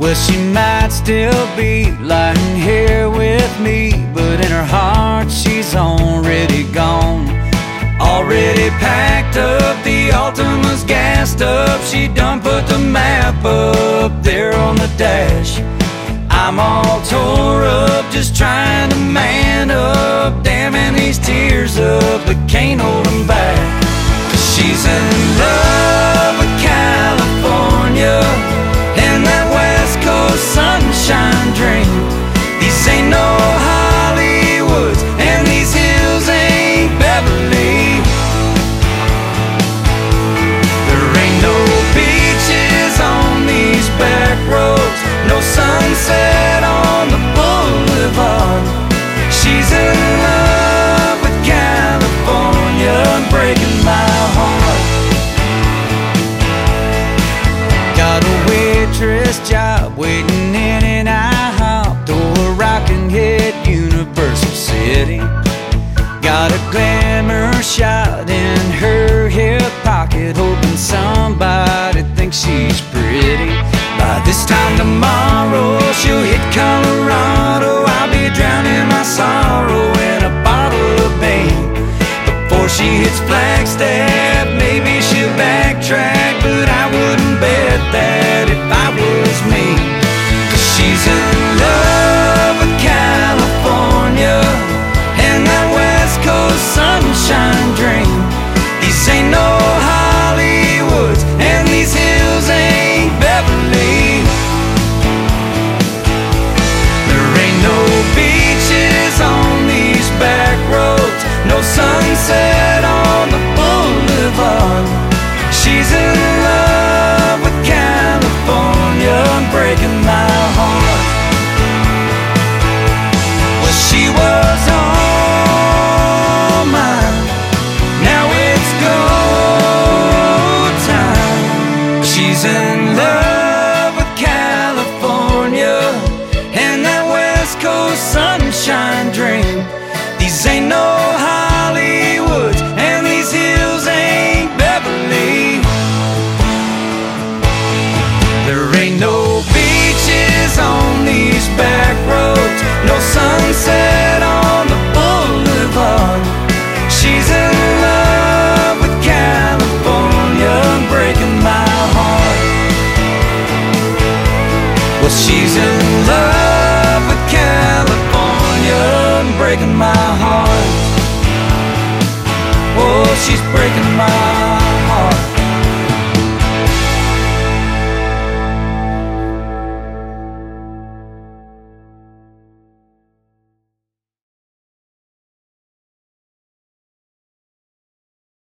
Well, she might still be lying here with me, but in her heart she's already gone. Already packed up, the Altima's gassed up. She done put the map up there on the dash. I'm all tore up, just trying to man up, damming these tears up, but can't hold them back. 'Cause she's in love with California and that West Coast sunshine dream. These ain't no Hollywoods and these hills ain't Beverly. There ain't no beaches on these back roads, no sunset on the boulevard. She's in love with California and breaking my heart. Got a waitress job waiting in an IHOP, or a rockin' hit Universal City. Got a glamour shot in her hip pocket, hoping somebody thinks she's pretty. By this time tomorrow she'll hit Colorado. I'll be drowning my sorrow in a bottle of Bane. Before she hits Flagstaff, maybe she'll backtrack, but I wouldn't bet that if I was me. 'Cause she's in love with California and that West Coast sunshine dream. These ain't no Hollywoods and these hills ain't Beverly. There ain't no beaches on these back roads, no sunset on the boulevard. She's in love with California and breaking my heart. Well, she was all mine, now it's go time. She's in love with California and that West Coast sunshine dream. These ain't no Hollywoods and these hills ain't Beverly. There ain't no beaches on these back roads, no sunset on the boulevard. She's in love with California and breaking my heart. Well, she's in love with California and breaking my heart. Oh, she's breaking my heart.